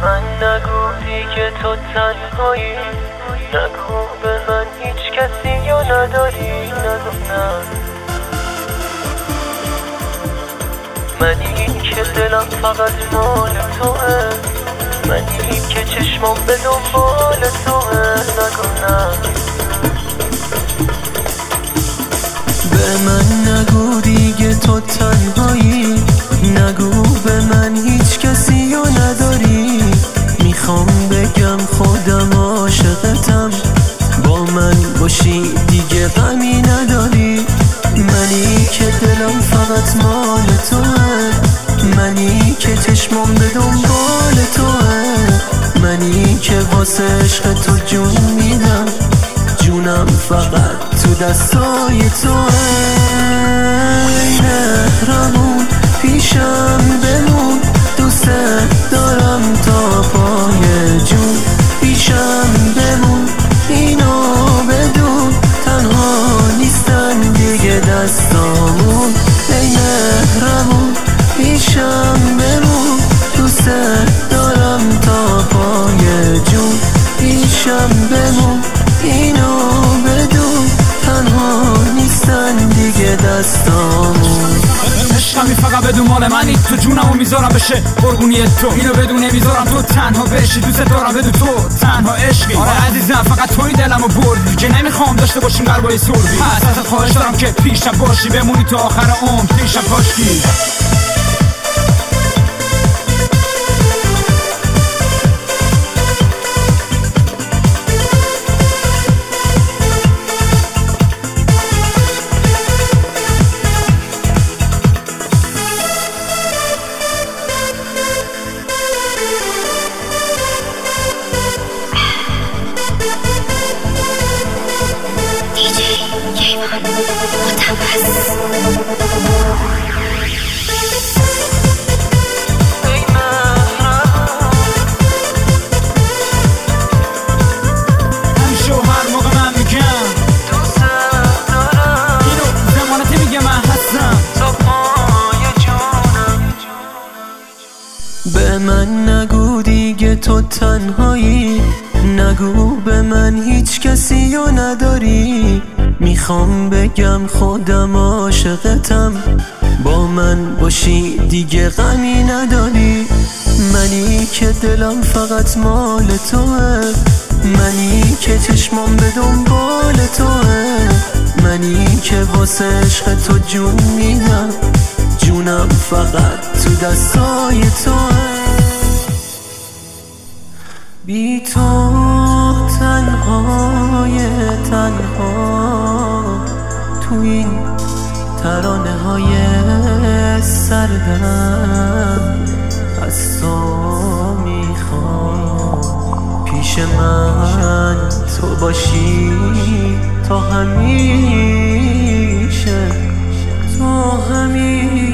من نگو دیگه تو تنهایی، نگو به من هیچ کسی یا نداری، نگو نه. منی که دلم فقط مال توه، منی که چشمم به دنبال توه، نگو نه. به من نگو دیگه تو تنهایی، نگو به من هیچ کسی یا نداری. میخوام بگم خودم عاشقتم، با من باشی دیگه غمی نداری. منی که دلم فقط مال توه، منی که چشمم به دنبال توه، منی که واسه عشق تو جون میدم، جونم فقط تو دستای توه. مهربون پیشم بمون، دوست دارم تا پای جون. پیشم بمون اینو بدون، تنها نیستن دیگه دستامون. ای مهربون پیشم بمون، دوست دارم تا پای جون. پیشم بمون اینو بدون، تنها نیستن دیگه دستامون. عشقمی فقط بدون مال منی، تو جونمو میذارم بشه قربونی تو. اینو بدونه میذارم تو تنها بشی، دوست دارم بدون تو تنها عشقی. آره عزیزم فقط توی دلمو بردی که نمیخوام داشته باشیم قلبای سردی. ازت خواهش دارم که پیشم باشی، بمونی تا آخر عمر پیشم کاشکی. همیشه و هر موقع من میگم دوست دارم، اینو زمانتی میگه من هستم تا پای جونم. به من نگو دیگه تو تنهایی، نگو به من هیچ کسی یا نداری. میخوام بگم خودم عاشقتم، با من باشی دیگه غمی نداری. منی که دلم فقط مال توه، منی که چشمم به دنبال توه، منی که واسه عشق تو جون میدم، جونم فقط تو دستای توه. بی تو تنهای تنها تو این ترانه های سردم، از تو میخوام پیش من تو باشی تا همیشه، تا همیشه.